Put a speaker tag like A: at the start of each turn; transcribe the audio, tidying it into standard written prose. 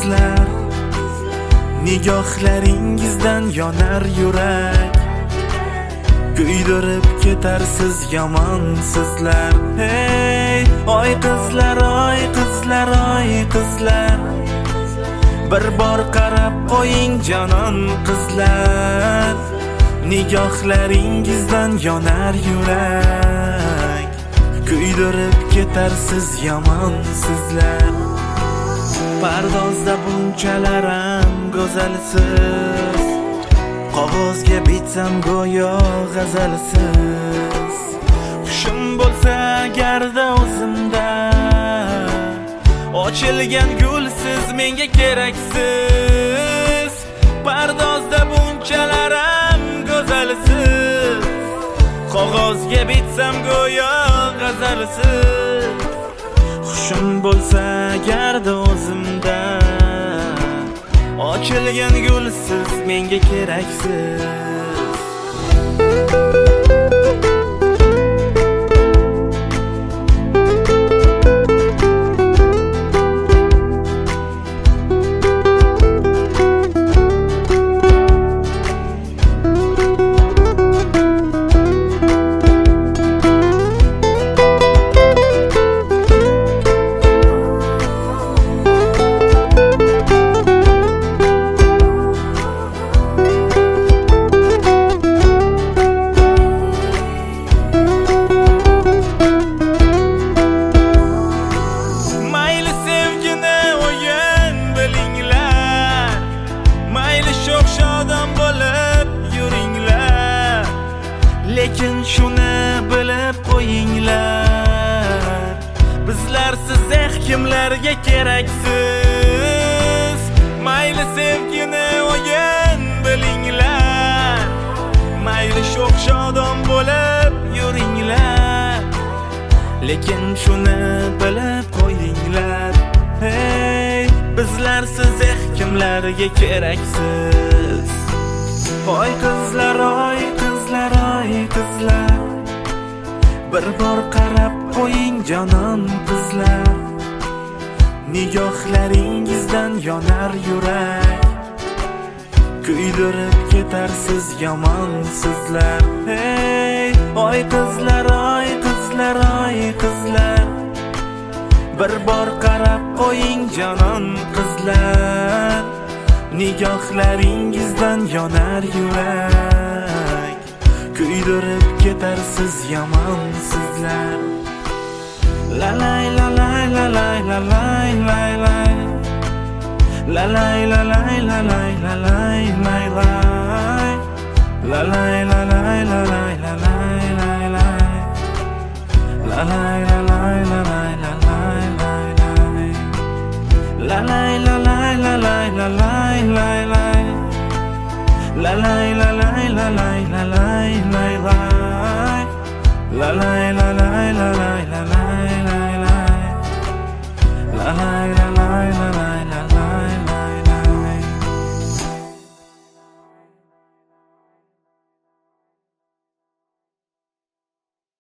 A: qizlar, nigohlaringizdan yonar yurak, kuydirib ketarsiz yomon sizlar. Hey, oy qizlar, oy qizlar, oy qizlar, bir bor qarab qo'ying jonon qizlar, nigohlaringizdan yonar yurak, kuydirib ketarsiz yomon sizlar. Pardozda bunchalar ham go'zalsiz, qog'ozga bitsam go'yo g'azalsiz. Hushim bo'lsa agarda o'zimda, ochilgan gulsiz menga keraksiz. Pardozda bunchalar ham go'zalsiz, qog'ozga bitsam go'yo g'azalsiz. Hushim bo'lsa agarda o'zimda, ochilgan gulsiz menga keraksiz. Lekin shuni bilib qo'yinglar, bizlar siz kimlarga keraksiz. Mayli sevgini o'yin bilinglar, mayli sho'x shodon bo'lib yuringlar, lekin shuni bilib qo'yinglar. Hey, bizlar siz kimlarga keraksiz. Oy qizlar, oy qizlar, oy qizlar, bir bor qarab qo'ying jonon qizlar, nigohlaringizdan yonar yurak, kuydirib ketarsiz yomon sizlar. Hey, oy qizlar, oy qizlar, oy qizlar, bir bor qarab qo'ying jonon qizlar, nigohlaringizdan yonar yurak, kuydirib ketarsiz yomon sizlar. La lay la lay la lay la lay lay lay, la lay la lay la lay la lay lay lay, la lay la lay la lay la lay lay lay, la lay la lay la lay la lay lay lay, la lay la lay la lay la lay lay lay, la lay la lay la lay la lay lay lay, la lay la